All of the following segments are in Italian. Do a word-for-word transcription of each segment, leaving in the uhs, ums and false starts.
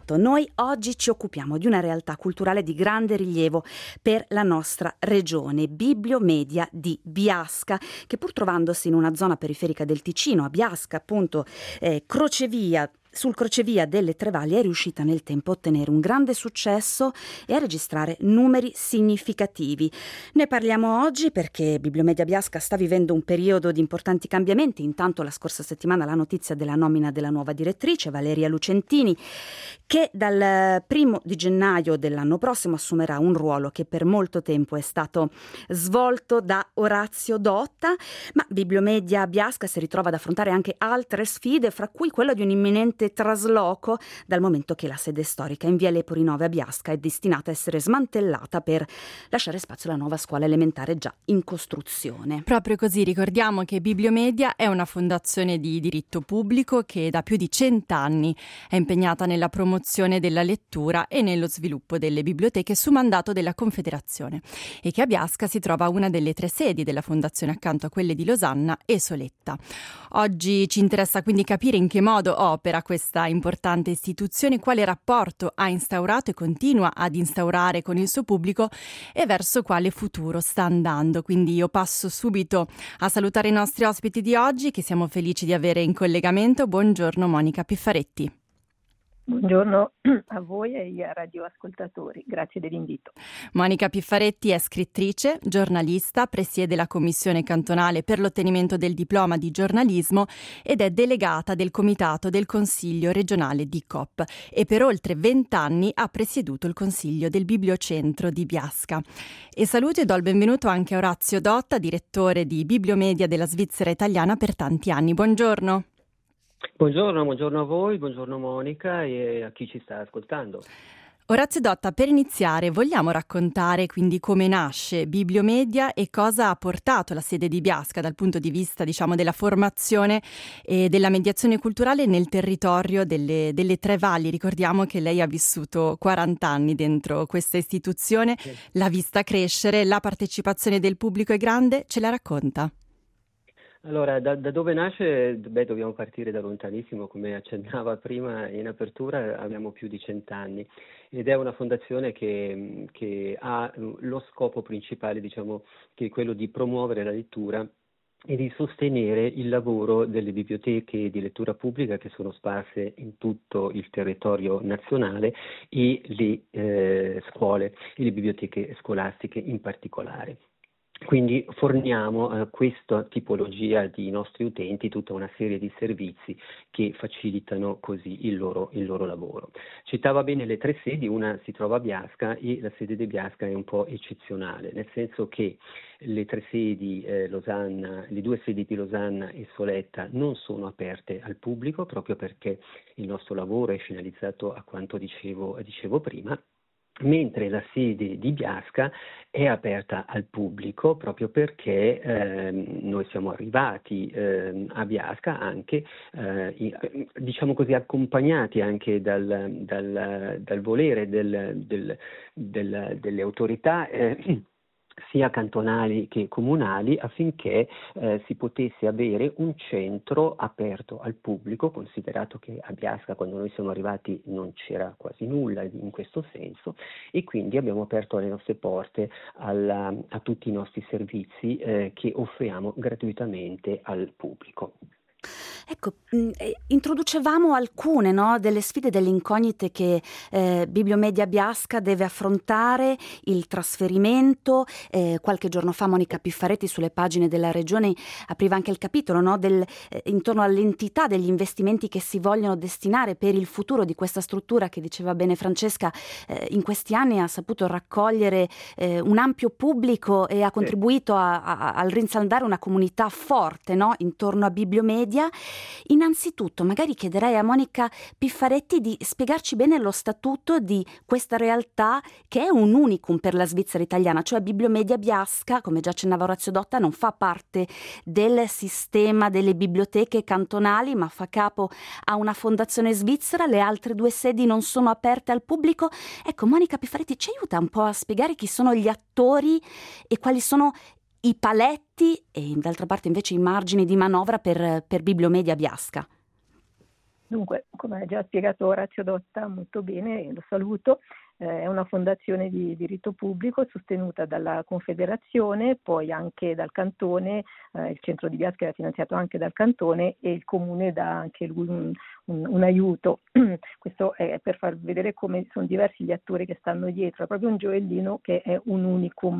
Esatto, noi oggi ci occupiamo di una realtà culturale di grande rilievo per la nostra regione, Bibliomedia di Biasca, che pur trovandosi in una zona periferica del Ticino, a Biasca appunto, eh, crocevia, sul crocevia delle Tre Valli, è riuscita nel tempo a ottenere un grande successo e a registrare numeri significativi. Ne parliamo oggi perché Bibliomedia Biasca sta vivendo un periodo di importanti cambiamenti. Intanto la scorsa settimana la notizia della nomina della nuova direttrice, Valeria Lucentini, che dal primo di gennaio dell'anno prossimo assumerà un ruolo che per molto tempo è stato svolto da Orazio Dotta, ma Bibliomedia Biasca si ritrova ad affrontare anche altre sfide, fra cui quella di un imminente trasloco, dal momento che la sede storica in via Lepori nove a Biasca è destinata a essere smantellata per lasciare spazio alla nuova scuola elementare già in costruzione. Proprio così, ricordiamo che Bibliomedia è una fondazione di diritto pubblico che da più di cent'anni è impegnata nella promozione della lettura e nello sviluppo delle biblioteche su mandato della Confederazione, e che a Biasca si trova una delle tre sedi della fondazione accanto a quelle di Losanna e Soletta. Oggi ci interessa quindi capire in che modo opera questa importante istituzione, quale rapporto ha instaurato e continua ad instaurare con il suo pubblico e verso quale futuro sta andando. Quindi io passo subito a salutare i nostri ospiti di oggi, che siamo felici di avere in collegamento. Buongiorno Monica Piffaretti. Buongiorno a voi e ai radioascoltatori, grazie dell'invito. Monica Piffaretti è scrittrice, giornalista, presiede la commissione cantonale per l'ottenimento del diploma di giornalismo ed è delegata del comitato del Consiglio regionale di Coop, e per oltre vent'anni ha presieduto il Consiglio del Bibliocentro di Biasca. E saluto e do il benvenuto anche a Orazio Dotta, direttore di Bibliomedia della Svizzera Italiana per tanti anni. Buongiorno. Buongiorno, buongiorno a voi, buongiorno Monica e a chi ci sta ascoltando. Orazio Dotta, per iniziare vogliamo raccontare quindi come nasce Bibliomedia e cosa ha portato la sede di Biasca dal punto di vista, diciamo, della formazione e della mediazione culturale nel territorio delle, delle Tre Valli. Ricordiamo che lei ha vissuto quaranta anni dentro questa istituzione, sì. L'ha vista crescere, la partecipazione del pubblico è grande, ce la racconta? Allora, da, da dove nasce? Beh, dobbiamo partire da lontanissimo, come accennava prima in apertura, abbiamo più di cent'anni ed è una fondazione che, che ha lo scopo principale, diciamo, che è quello di promuovere la lettura e di sostenere il lavoro delle biblioteche di lettura pubblica che sono sparse in tutto il territorio nazionale e le eh, scuole e le biblioteche scolastiche in particolare. Quindi forniamo a eh, questa tipologia di nostri utenti tutta una serie di servizi che facilitano così il loro, il loro lavoro. Citava bene le tre sedi, una si trova a Biasca e la sede di Biasca è un po' eccezionale, nel senso che le tre sedi, eh, Losanna, le due sedi di Losanna e Soletta non sono aperte al pubblico proprio perché il nostro lavoro è finalizzato a quanto dicevo, dicevo prima, mentre la sede di Biasca è aperta al pubblico proprio perché eh, noi siamo arrivati eh, a Biasca anche, eh, diciamo così, accompagnati anche dal, dal, dal volere del, del, del, delle autorità eh, sia cantonali che comunali, affinché eh, si potesse avere un centro aperto al pubblico, considerato che a Biasca quando noi siamo arrivati non c'era quasi nulla in questo senso, e quindi abbiamo aperto le nostre porte alla, a tutti i nostri servizi eh, che offriamo gratuitamente al pubblico. Ecco, mh, introducevamo alcune, no, delle sfide, delle incognite che eh, Bibliomedia Biasca deve affrontare, il trasferimento. Eh, qualche giorno fa Monica Piffaretti sulle pagine della Regione apriva anche il capitolo, no, del, eh, intorno all'entità degli investimenti che si vogliono destinare per il futuro di questa struttura che, diceva bene Francesca, eh, in questi anni ha saputo raccogliere eh, un ampio pubblico e ha contribuito a, a, al rinsaldare una comunità forte, no, intorno a Bibliomedia. Innanzitutto magari chiederei a Monica Piffaretti di spiegarci bene lo statuto di questa realtà che è un unicum per la Svizzera italiana, cioè Bibliomedia Biasca, come già accennava Orazio Dotta, non fa parte del sistema delle biblioteche cantonali ma fa capo a una fondazione svizzera, le altre due sedi non sono aperte al pubblico. Ecco, Monica Piffaretti ci aiuta un po' a spiegare chi sono gli attori e quali sono i paletti e d'altra parte invece i margini di manovra per, per Bibliomedia Biasca. Dunque, come ha già spiegato Orazio Dotta molto bene, lo saluto, eh, è una fondazione di diritto pubblico sostenuta dalla Confederazione, poi anche dal Cantone, eh, il centro di Biasca era finanziato anche dal Cantone e il Comune dà anche lui un, un, un aiuto. Questo è per far vedere come sono diversi gli attori che stanno dietro, è proprio un gioiellino che è un unicum,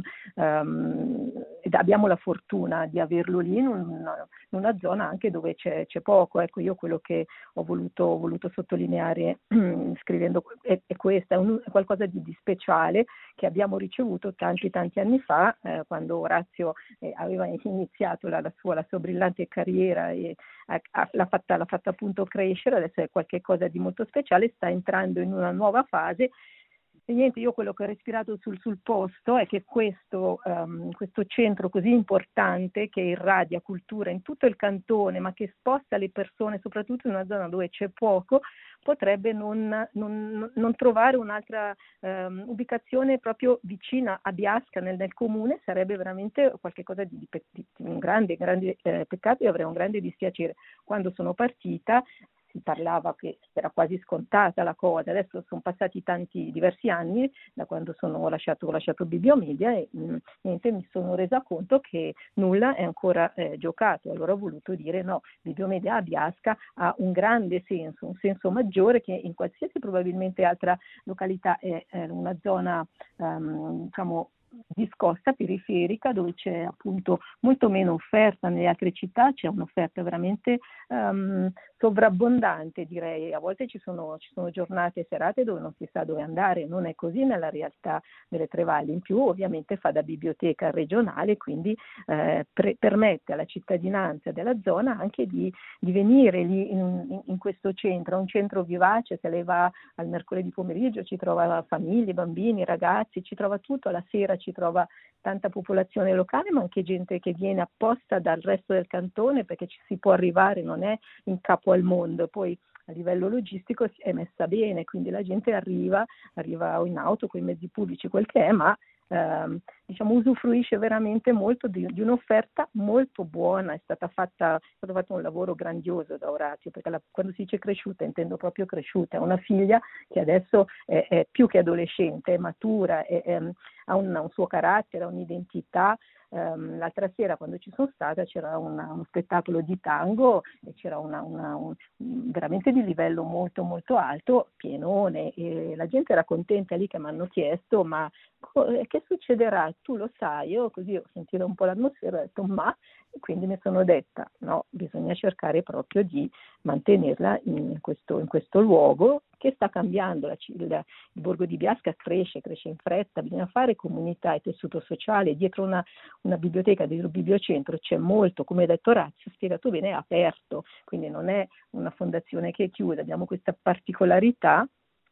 um, ed abbiamo la fortuna di averlo lì in una, in una zona anche dove c'è, c'è poco. Ecco, io quello che ho voluto, ho voluto sottolineare scrivendo è, è questa, è, un, è qualcosa di, di speciale che abbiamo ricevuto tanti tanti anni fa, eh, quando Orazio eh, aveva iniziato la, la, sua, la sua brillante carriera e ha, ha, l'ha, fatta, l'ha fatta appunto crescere, adesso è qualcosa di molto speciale, sta entrando in una nuova fase. E niente, io quello che ho respirato sul, sul posto è che questo, um, questo centro così importante che irradia cultura in tutto il cantone, ma che sposta le persone soprattutto in una zona dove c'è poco, potrebbe non, non, non trovare un'altra um, ubicazione proprio vicina a Biasca, nel, nel comune. Sarebbe veramente qualcosa di, di, di un grande, grande eh, peccato, e avrei un grande dispiacere. Quando sono partita si parlava che era quasi scontata la cosa, adesso sono passati tanti, diversi anni da quando sono, ho, lasciato, ho lasciato Bibliomedia e mh, niente, mi sono resa conto che nulla è ancora eh, giocato. Allora ho voluto dire no, Bibliomedia a Biasca ha un grande senso, un senso maggiore che in qualsiasi probabilmente altra località è, è una zona um, diciamo discosta, periferica, dove c'è appunto molto meno offerta. Nelle altre città c'è un'offerta veramente um, sovrabbondante, direi. A volte ci sono, ci sono giornate e serate dove non si sa dove andare. Non è così nella realtà delle Tre Valli. In più ovviamente fa da biblioteca regionale, quindi eh, pre- permette alla cittadinanza della zona anche di, di venire lì in, in, in questo centro, un centro vivace. Se lei va al mercoledì pomeriggio ci trova famiglie, bambini, ragazzi, ci trova tutto. Alla sera ci trova tanta popolazione locale, ma anche gente che viene apposta dal resto del cantone, perché ci si può arrivare, non è in capo al mondo. Poi a livello logistico è messa bene, quindi la gente arriva, arriva in auto, con i mezzi pubblici, quel che è, ma ehm, diciamo usufruisce veramente molto di, di un'offerta molto buona. È stata fatta, è stato fatto un lavoro grandioso da Orazio, perché la, quando si dice cresciuta intendo proprio cresciuta. È una figlia che adesso è, è più che adolescente, è matura, è, è, ha un, un suo carattere, ha un'identità. Um, l'altra sera quando ci sono stata c'era una, uno spettacolo di tango e c'era una, una, un, veramente di livello molto molto alto, pienone, e la gente era contenta lì, che mi hanno chiesto ma co- che succederà, tu lo sai? Io così ho sentito un po' l'atmosfera e ho detto ma, e quindi mi sono detta no, bisogna cercare proprio di mantenerla in questo, in questo luogo che sta cambiando. La, il, il borgo di Biasca cresce, cresce in fretta, bisogna fare comunità e tessuto sociale. Dietro una, una biblioteca, dietro il bibliocentro c'è molto, come ha detto Orazio, spiegato bene, è aperto, quindi non è una fondazione che è chiusa. Abbiamo questa particolarità,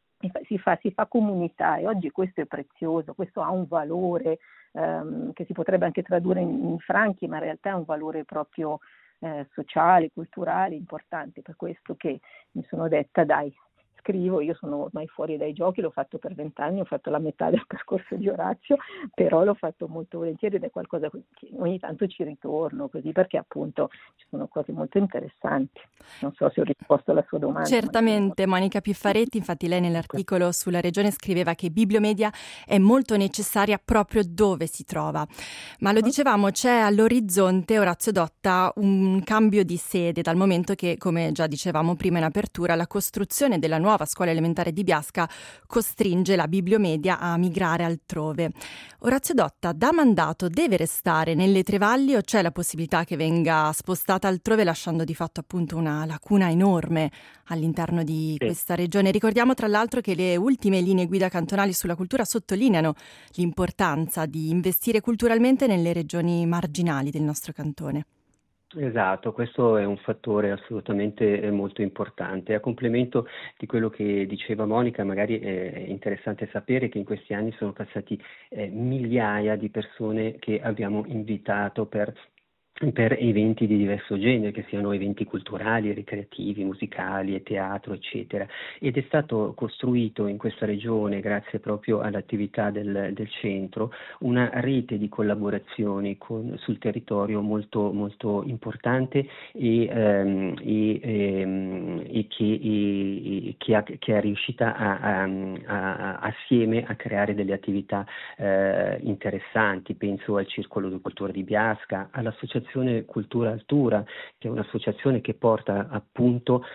si fa, si fa comunità, e oggi questo è prezioso, questo ha un valore ehm, che si potrebbe anche tradurre in, in franchi, ma in realtà è un valore proprio eh, sociale, culturale importante. Per questo che mi sono detta dai, scrivo. Io sono ormai fuori dai giochi, l'ho fatto per vent'anni, ho fatto la metà del percorso di Orazio, però l'ho fatto molto volentieri ed è qualcosa che ogni tanto ci ritorno, così, perché appunto ci sono cose molto interessanti. Non so se ho risposto alla sua domanda. Certamente, Monica Piffaretti, infatti lei nell'articolo sulla regione scriveva che Bibliomedia è molto necessaria proprio dove si trova. Ma lo dicevamo, c'è all'orizzonte, Orazio Dotta, un cambio di sede, dal momento che, come già dicevamo prima in apertura, la costruzione della nuova scuola elementare di Biasca costringe la Bibliomedia a migrare altrove. Orazio Dotta, da mandato, deve restare nelle Tre Valli o c'è la possibilità che venga spostata altrove, lasciando di fatto appunto una lacuna enorme all'interno di Sì. questa regione? Ricordiamo tra l'altro che le ultime linee guida cantonali sulla cultura sottolineano l'importanza di investire culturalmente nelle regioni marginali del nostro cantone. Esatto, questo è un fattore assolutamente molto importante. A complemento di quello che diceva Monica, magari è interessante sapere che in questi anni sono passati eh, migliaia di persone che abbiamo invitato per per eventi di diverso genere, che siano eventi culturali, ricreativi, musicali, e teatro, eccetera. Ed è stato costruito in questa regione, grazie proprio all'attività del, del centro, una rete di collaborazioni con, sul territorio molto, molto importante e, ehm, e, ehm, e, che, e che, ha, che è riuscita a, a, a, assieme a creare delle attività eh, interessanti. Penso al Circolo di Cultura di Biasca, all'Associazione Cultura Altura, che è un'associazione che porta appunto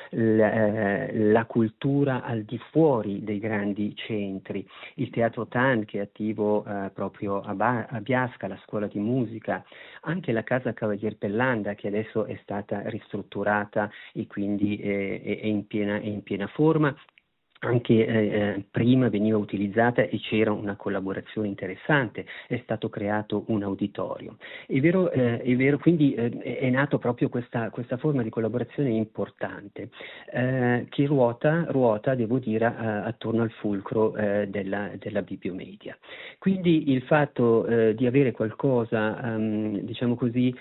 la, la cultura al di fuori dei grandi centri, il Teatro Tan, che è attivo eh, proprio a, ba- a Biasca, la scuola di musica, anche la Casa Cavalier Pellanda, che adesso è stata ristrutturata e quindi eh, è, in piena, è in piena forma. Anche eh, prima veniva utilizzata e c'era una collaborazione interessante, è stato creato un auditorio. È vero, eh, è vero quindi eh, è nato proprio questa, questa forma di collaborazione importante eh, che ruota, ruota, devo dire, a, attorno al fulcro eh, della, della Bibliomedia. Quindi il fatto eh, di avere qualcosa, um, diciamo così,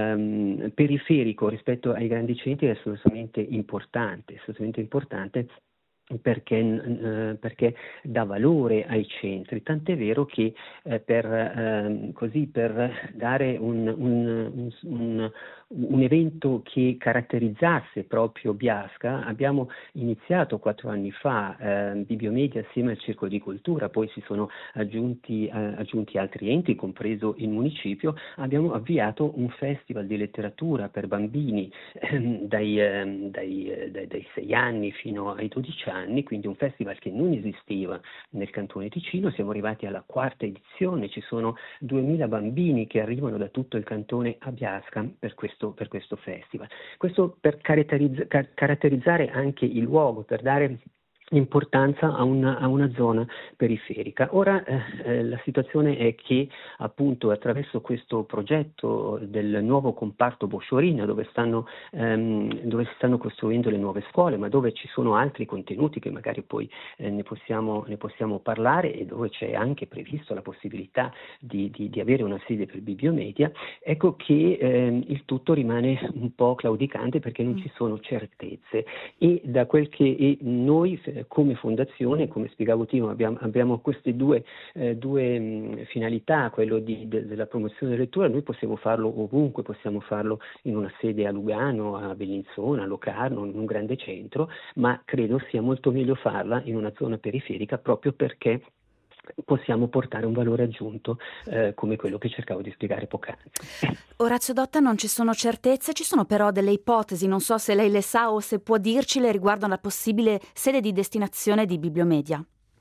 um, periferico rispetto ai grandi centri è assolutamente importante, assolutamente importante. Perché, eh, perché dà valore ai centri, tant'è vero che eh, per, eh, così, per dare un, un, un, un evento che caratterizzasse proprio Biasca abbiamo iniziato quattro anni fa eh, Bibliomedia assieme al Circolo di Cultura, poi si sono aggiunti, eh, aggiunti altri enti, compreso il municipio. Abbiamo avviato un festival di letteratura per bambini eh, dai, eh, dai, eh, dai, dai sei anni fino ai dodici anni, quindi un festival che non esisteva nel Cantone Ticino. Siamo arrivati alla quarta edizione, ci sono duemila bambini che arrivano da tutto il cantone a Biasca per questo, per questo festival. Questo per caratterizz- car- caratterizzare anche il luogo, per dare importanza a una, a una zona periferica. Ora eh, la situazione è che appunto attraverso questo progetto del nuovo comparto Bosciorina, dove stanno ehm, dove si stanno costruendo le nuove scuole, ma dove ci sono altri contenuti che magari poi eh, ne possiamo ne possiamo parlare, e dove c'è anche previsto la possibilità di, di, di avere una sede per Bibliomedia, ecco che ehm, il tutto rimane un po' claudicante perché non ci sono certezze, e da quel che e noi come fondazione, come spiegavo prima, abbiamo, abbiamo queste due, eh, due mh, finalità, quello di, de, della promozione della lettura. Noi possiamo farlo ovunque, possiamo farlo in una sede a Lugano, a Bellinzona, a Locarno, in un grande centro, ma credo sia molto meglio farla in una zona periferica, proprio perché possiamo portare un valore aggiunto eh, come quello che cercavo di spiegare poc'anzi. Orazio Dotta, non ci sono certezze, ci sono però delle ipotesi, non so se lei le sa o se può dircele, riguardo alla possibile sede di destinazione di Bibliomedia.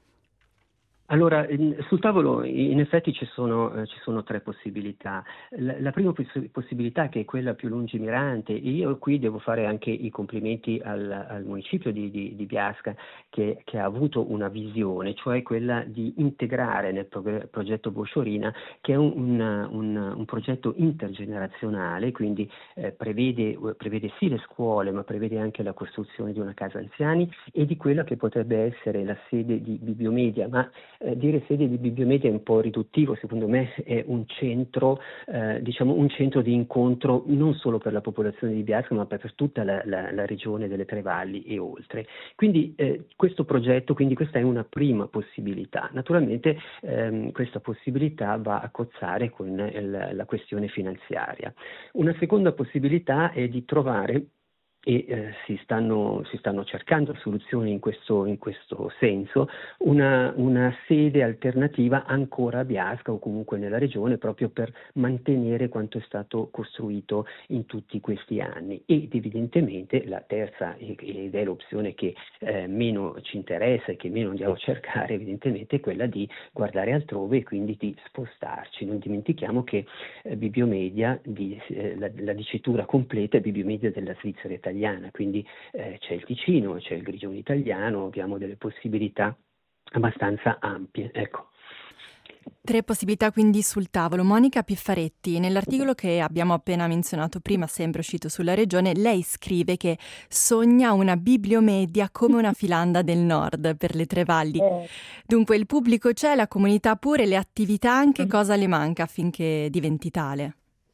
Allora, sul tavolo in effetti ci sono, eh, ci sono tre possibilità. La, la prima poss- possibilità, che è quella più lungimirante, e io qui devo fare anche i complimenti al, al municipio di, di, di Biasca, che, che ha avuto una visione, cioè quella di integrare nel prog- progetto Bosciorina, che è un, un, un, un progetto intergenerazionale, quindi eh, prevede, prevede sì le scuole, ma prevede anche la costruzione di una casa anziani e di quella che potrebbe essere la sede di Bibliomedia, ma Eh, dire sede di Bibliomedia è un po' riduttivo. Secondo me è un centro, eh, diciamo un centro di incontro non solo per la popolazione di Biasca, ma per, per tutta la, la, la regione delle Tre Valli e oltre. Quindi eh, questo progetto, quindi questa è una prima possibilità. Naturalmente ehm, questa possibilità va a cozzare con il, la questione finanziaria. Una seconda possibilità è di trovare, e eh, si, stanno, si stanno cercando soluzioni in questo, in questo senso, una, una sede alternativa ancora a Biasca o comunque nella regione, proprio per mantenere quanto è stato costruito in tutti questi anni. Ed evidentemente la terza, ed è l'opzione che eh, meno ci interessa e che meno andiamo a cercare, evidentemente è quella di guardare altrove e quindi di spostarci. Non dimentichiamo che eh, Bibliomedia, di, eh, la, la dicitura completa è Bibliomedia della Svizzera italiana, quindi eh, c'è il Ticino, c'è il Grigione italiano, abbiamo delle possibilità abbastanza ampie. Ecco. Tre possibilità quindi sul tavolo. Monica Piffaretti, nell'articolo che abbiamo appena menzionato prima, sempre uscito sulla regione, lei scrive che sogna una Bibliomedia come una Filanda del Nord per le Tre Valli. Dunque il pubblico c'è, la comunità pure, le attività anche, cosa le manca affinché diventi tale?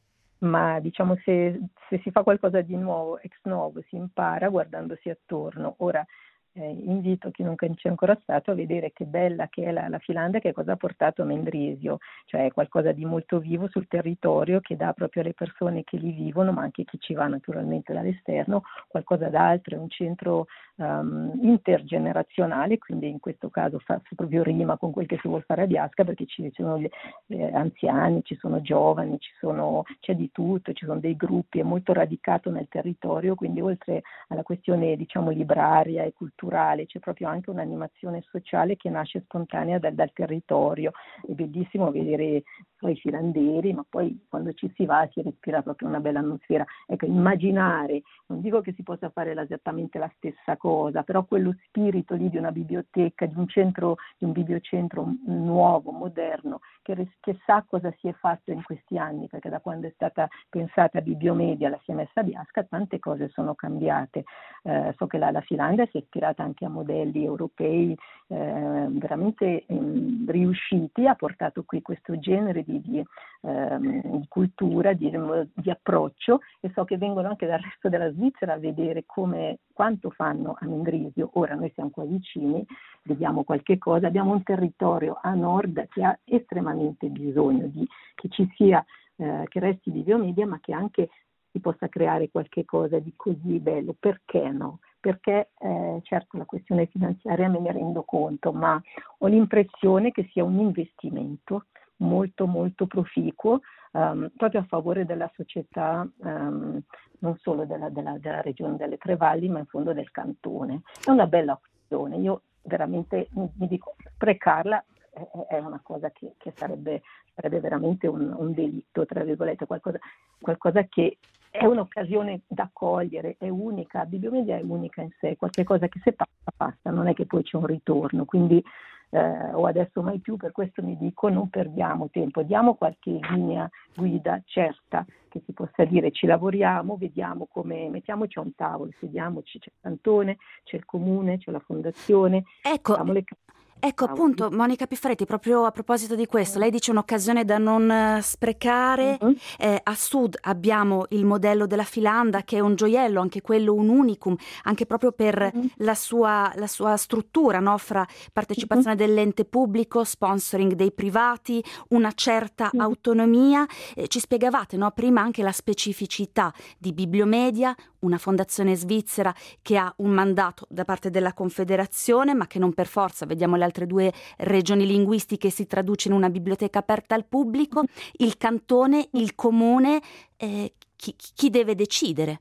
ma diciamo se, se si fa qualcosa di nuovo, ex novo, si impara guardandosi attorno. Ora eh, invito chi non c'è ancora stato a vedere che bella che è la, la Finlandia, che cosa ha portato a Mendrisio, cioè qualcosa di molto vivo sul territorio che dà proprio alle persone che lì vivono, ma anche chi ci va naturalmente dall'esterno, qualcosa d'altro. È un centro um, intergenerazionale, quindi in questo caso fa, fa proprio rima con quel che si vuol fare a Biasca, perché ci sono gli eh, anziani, ci sono giovani, ci sono, c'è di tutto, ci sono dei gruppi, è molto radicato nel territorio, quindi oltre alla questione diciamo libraria e culturale c'è proprio anche un'animazione sociale che nasce spontanea dal, dal territorio. È bellissimo vedere i filanderi, ma poi quando ci si va si respira proprio una bella atmosfera. Ecco, immaginare, non dico che si possa fare esattamente la stessa cosa, però quello spirito lì di una biblioteca, di un centro, di un bibliocentro nuovo, moderno, che, che sa cosa si è fatto in questi anni, perché da quando è stata pensata Bibliomedia, la si è messa a Biasca, tante cose sono cambiate. Eh, so che la, la Finlandia si è ispirata anche a modelli europei eh, veramente eh, riusciti, ha portato qui questo genere di, di, eh, di cultura, di, di approccio, e so che vengono anche dal resto della Svizzera a vedere come, quanto fanno a Mendrisio. Ora noi siamo qua vicini, vediamo qualche cosa, abbiamo un territorio a nord che ha estremamente bisogno di che ci sia, eh, che resti Bibliomedia, ma che anche si possa creare qualche cosa di così bello. Perché no? Perché eh, certo la questione finanziaria me ne rendo conto, ma ho l'impressione che sia un investimento molto molto proficuo um, proprio a favore della società, um, non solo della, della, della regione delle Tre Valli, ma in fondo del cantone. È una bella opzione. Io veramente mi, mi dico, sprecarla è, è una cosa che, che sarebbe, sarebbe veramente un, un delitto, tra virgolette, qualcosa, qualcosa che è un'occasione da cogliere, è unica. Bibliomedia è unica in sé, qualche cosa che se passa, passa, non è che poi c'è un ritorno, quindi eh, o adesso mai più. Per questo mi dico, non perdiamo tempo, diamo qualche linea guida certa, che si possa dire ci lavoriamo, vediamo come, mettiamoci a un tavolo, sediamoci, c'è il cantone, c'è il comune, c'è la fondazione, ecco. le... Ecco appunto, Monica Piffaretti, proprio a proposito di questo, lei dice un'occasione da non eh, sprecare. Uh-huh. Eh, a sud abbiamo il modello della Filanda, che è un gioiello, anche quello un unicum, anche proprio per Uh-huh. la sua, la sua struttura, no? Fra partecipazione uh-huh. dell'ente pubblico, sponsoring dei privati, una certa uh-huh. autonomia. Eh, ci spiegavate, no? Prima anche la specificità di Bibliomedia, una fondazione svizzera che ha un mandato da parte della Confederazione, ma che non per forza, vediamo le altre due regioni linguistiche, si traduce in una biblioteca aperta al pubblico. Il cantone, il comune, eh, chi, chi deve decidere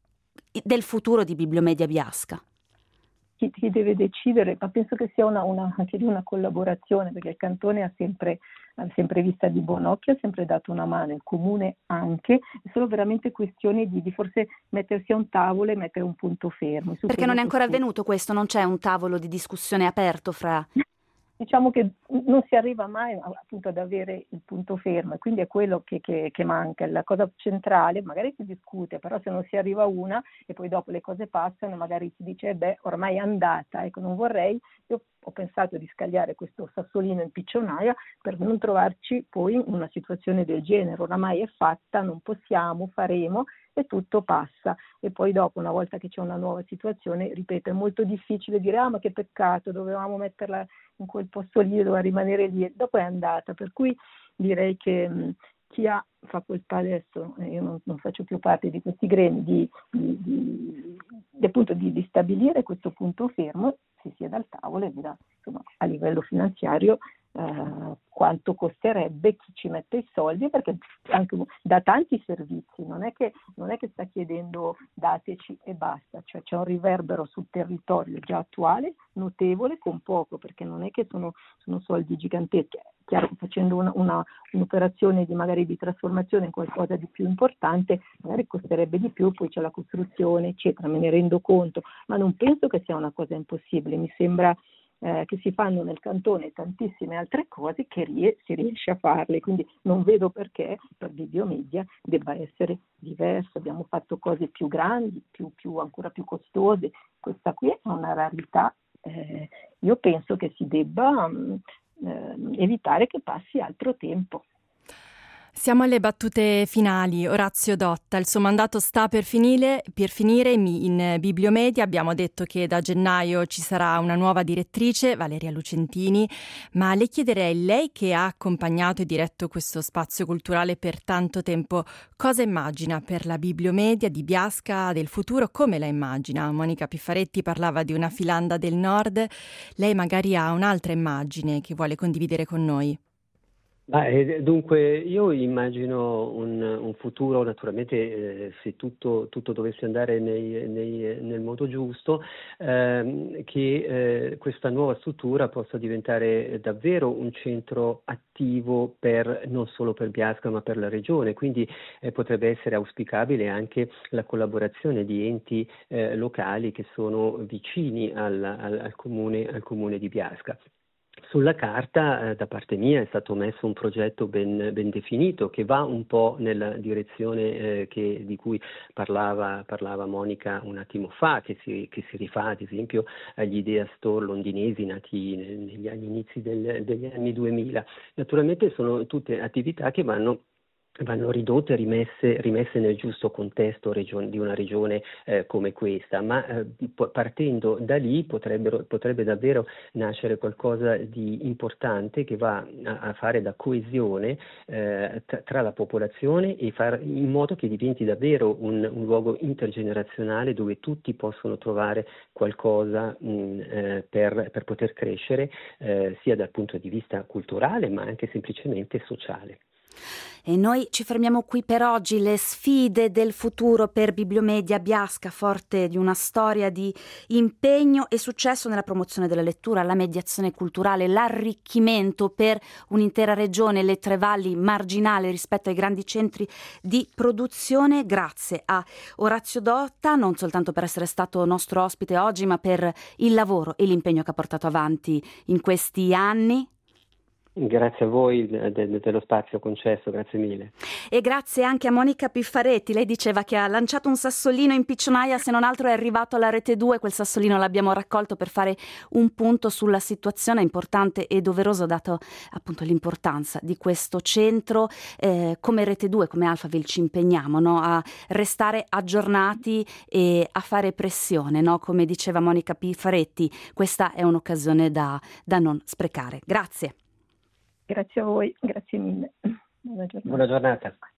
del futuro di Bibliomedia Biasca? Chi, chi deve decidere? Ma penso che sia una, una, anche di una collaborazione, perché il cantone ha sempre, ha sempre vista di buon occhio, ha sempre dato una mano, il comune anche. È solo veramente questione di, di forse mettersi a un tavolo e mettere un punto fermo. Perché non è ancora avvenuto questo? Non c'è un tavolo di discussione aperto fra... Diciamo che non si arriva mai appunto ad avere il punto fermo, e quindi è quello che, che, che manca, la cosa centrale. Magari si discute, però se non si arriva a una e poi dopo le cose passano, magari si dice eh beh, ormai è andata. Ecco, non vorrei, io ho pensato di scagliare questo sassolino in piccionaia per non trovarci poi in una situazione del genere. Oramai è fatta, non possiamo, faremo, e tutto passa. E poi dopo, una volta che c'è una nuova situazione, ripeto, è molto difficile dire ah ma che peccato, dovevamo metterla in quel posto lì, doveva rimanere lì, e dopo è andata. Per cui direi che mh, chi ha, fa colpa adesso, eh, io non, non faccio più parte di questi gremi, di, di, di, di, appunto di, di stabilire questo punto fermo, si sieda al tavolo e dirà insomma a livello finanziario Uh, quanto costerebbe, chi ci mette i soldi, perché anche da tanti servizi, non è che non è che sta chiedendo dateci e basta, cioè c'è un riverbero sul territorio già attuale notevole con poco, perché non è che sono, sono soldi giganteschi. Chiaro, facendo una, una, un'operazione di magari di trasformazione in qualcosa di più importante magari costerebbe di più, poi c'è la costruzione eccetera, me ne rendo conto, ma non penso che sia una cosa impossibile. Mi sembra Eh, che si fanno nel cantone tantissime altre cose che rie- si riesce a farle, quindi non vedo perché per Bibliomedia debba essere diverso. Abbiamo fatto cose più grandi, più, più ancora più costose, questa qui è una rarità. Eh, io penso che si debba mh, eh, evitare che passi altro tempo. Siamo alle battute finali. Orazio Dotta, il suo mandato sta per finire, per finire in Bibliomedia. Abbiamo detto che da gennaio ci sarà una nuova direttrice, Valeria Lucentini, ma le chiederei, lei che ha accompagnato e diretto questo spazio culturale per tanto tempo, cosa immagina per la Bibliomedia di Biasca del futuro? Come la immagina? Monica Piffaretti parlava di una Filanda del Nord, lei magari ha un'altra immagine che vuole condividere con noi. Ma, eh, dunque, io immagino un, un futuro, naturalmente, eh, se tutto, tutto dovesse andare nei, nei, nel modo giusto, ehm, che eh, questa nuova struttura possa diventare davvero un centro attivo per, non solo per Biasca ma per la regione, quindi eh, potrebbe essere auspicabile anche la collaborazione di enti eh, locali che sono vicini al, al, al, comune, al comune di Biasca. Sulla carta, eh, da parte mia, è stato messo un progetto ben, ben definito che va un po' nella direzione eh, che, di cui parlava, parlava Monica un attimo fa, che si, che si rifà ad esempio agli Idea Store londinesi nati negli anni inizi del, degli anni duemila. Naturalmente sono tutte attività che vanno vanno ridotte e rimesse, rimesse nel giusto contesto region, di una regione eh, come questa, ma eh, partendo da lì potrebbero, potrebbe davvero nascere qualcosa di importante che va a, a fare da coesione eh, tra, tra la popolazione e far in modo che diventi davvero un, un luogo intergenerazionale dove tutti possono trovare qualcosa mh, eh, per, per poter crescere eh, sia dal punto di vista culturale ma anche semplicemente sociale. E noi ci fermiamo qui per oggi. Le sfide del futuro per Bibliomedia Biasca, forte di una storia di impegno e successo nella promozione della lettura, la mediazione culturale, l'arricchimento per un'intera regione, le Tre Valli, marginale rispetto ai grandi centri di produzione. Grazie a Orazio Dotta, non soltanto per essere stato nostro ospite oggi, ma per il lavoro e l'impegno che ha portato avanti in questi anni. Grazie a voi de- de- dello spazio concesso, grazie mille. E grazie anche a Monica Piffaretti. Lei diceva che ha lanciato un sassolino in piccionaia, se non altro è arrivato alla Rete due, quel sassolino l'abbiamo raccolto per fare un punto sulla situazione importante e doveroso, dato appunto l'importanza di questo centro. Eh, come Rete due, come Alphaville ci impegniamo, no? A restare aggiornati e a fare pressione, no? Come diceva Monica Piffaretti, questa è un'occasione da, da non sprecare. Grazie. Grazie a voi, grazie mille. Buona giornata. Buona giornata.